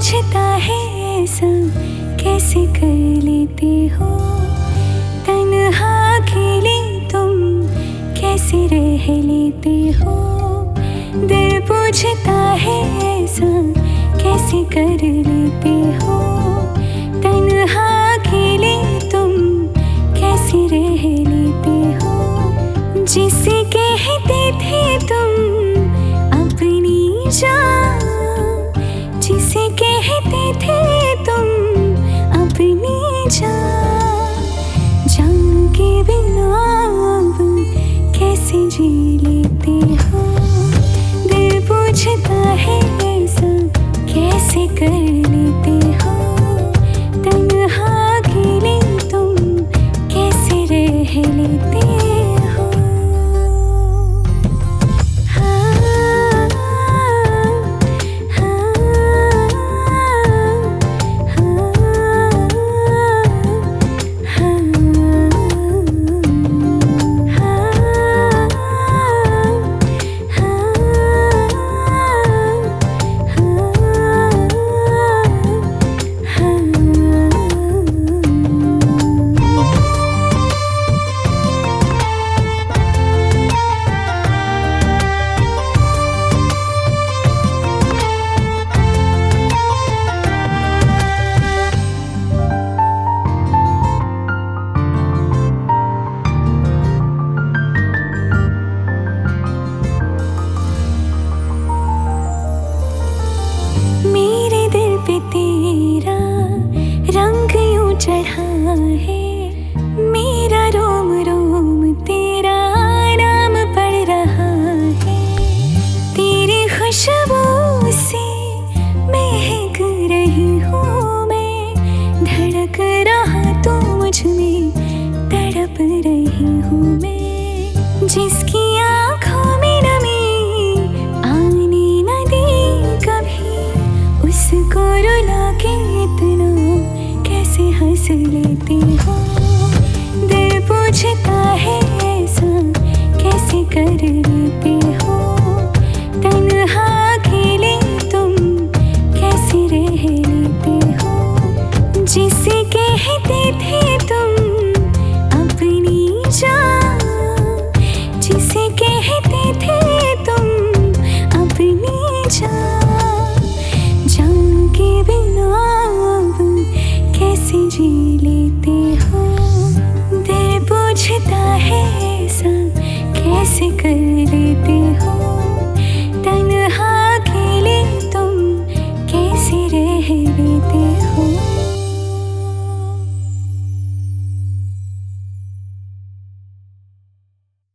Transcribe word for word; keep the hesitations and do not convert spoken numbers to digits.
पूछता है ऐसा कैसे कर लेते हो, तन्हा अकेले तुम कैसे रह लेते हो। दिल पूछता है ऐसा कैसे कर लेते हो, तन्हा अकेले तुम कैसे रह लेते हो। जिसे कहते थे तुम अपनी जान, जिसे कहते थे तुम अपनी जान, जान के बिना अब कैसे जी लेते हो। दिल पूछता है ऐसा कैसे कर लेते हो, तन्हा अकेले तुम कैसे रह लेते हो। तेरा रंग यूं चढ़ा है, मेरा रोम रोम तेरा नाम पढ़ रहा है। तेरी खुशबू से महक रही हूँ मैं, धड़क रहा तो मुझ में तड़प रही हूँ मैं। जिसकी आँखों में नमी आने न दी कभी, उसको रुला के इतना कैसे हंस लेते हो। दिल पूछता है ऐसा कैसे कर लेते हो, तन्हा अकेले तुम कैसे रह लेते हो। जिसे कहते थे तुम अपनी जान, जिसे कहते थे तुम अपनी जान, जान के बिना अब कैसे जी लेते हो। दिल पूछता है